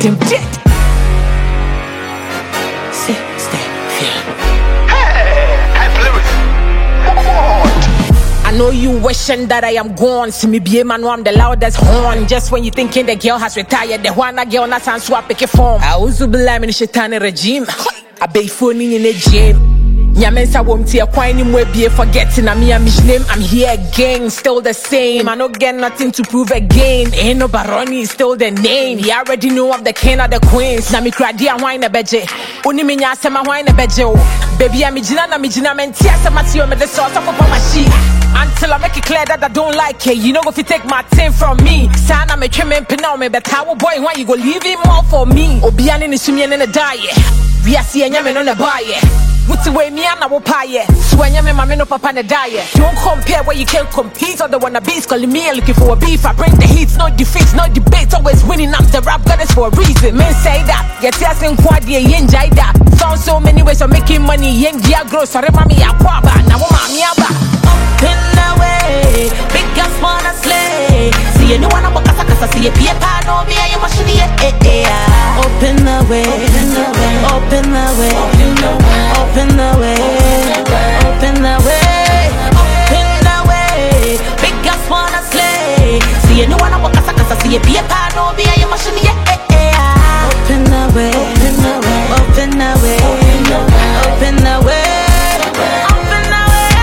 him dead. Stay, fear. I know you wishing that I am gone. See me be a man, I'm the loudest horn. Just when you thinking the girl has retired, the one girl not and swap pick a form. I also believe in the Shaitani regime. I be phoning in a gym. Nyamensa won't see a coin in way be forgetting. I'm here, name. I'm here again, still the same. I don't get nothing to prove again. Ain't no Baroni, still the name. You already know I'm the king of the queens. Na mi crady and wine a beje. Uni mi nya sema wine a beje. Baby, I'm mijina mentia sama tiyo me the sauce of my sheet. Until I make it clear that I don't like it. You know if you take my thing from me. Sana me trimming pin me, but how boy why you go leave him all for me? Obiani ni sumi and a diet. We are seeing yamen on the buy. What's the way me and I will pay it? So when you're my no papa and a diet. Don't compare where you can't compete. Or the wannabes calling me and looking for a beef. I bring the heat, no defeats, no debates. Always winning, I'm the rap goddess for a reason. Men say that, get your thing quad, yen jaida. Found so many ways of making money, yen dia gross. Sorry, mommy, I quaba. Now, mommy, up in the way, big gas wanna slay. See you, no one about Casa, see a paper, no me, I am a shitty. Open the way, open the way, open the way. Open the way, open the way, open the way. Big gas wanna slay. See you, no one about Casa, see a paper, no be a machine. Open the way, open the way, open the way, open the way, open the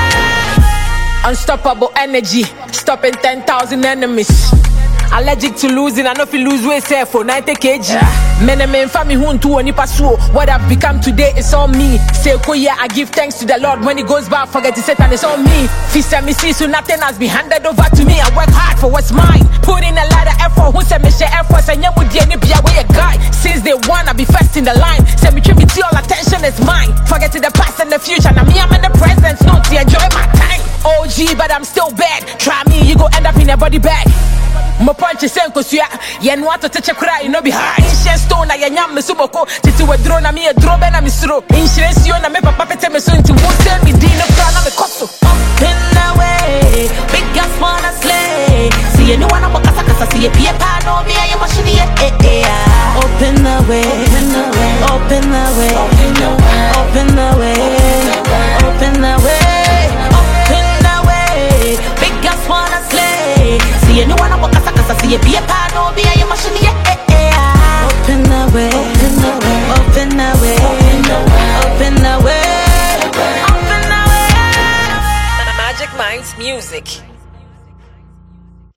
way. Unstoppable energy, stopping 10,000 enemies. Allergic to losing, I know if you lose weight, say for 90 kg. Men family who to any pasuo. What I've become today is all me. Say, oh yeah, I give thanks to the Lord. When it goes back, forget to Satan, it's all me. Fist and me see, so nothing has been handed over to me. I work hard for what's mine. Put in a lot of effort. Who said me share efforts? And yeah, would be a guy. Since day one, I be first in the line. Say me tribute, all attention is mine. Forget to the past and the future. Now me, I'm in the present. No, to enjoy my time. OG, but I'm still bad. Try me, you go end up in a body bag. Mo punch senko suya yen want to touch a cry no be high ancient stone na yanyam me suboko titi we drone na me a drone na me suro insurance you na me papa pete me so nti won tell me din no na me koso in the way big gas wanna slay see you no one about Casa see a paper no me I am a shitty. Open the way, open the way, open the way, open the way, open the way, open the way. Big gas wanna slay. See you no one about Casa see a paper no me I am a shitty. Open the way, open the way, open the way, open the way, open the way. Magic Minds Music.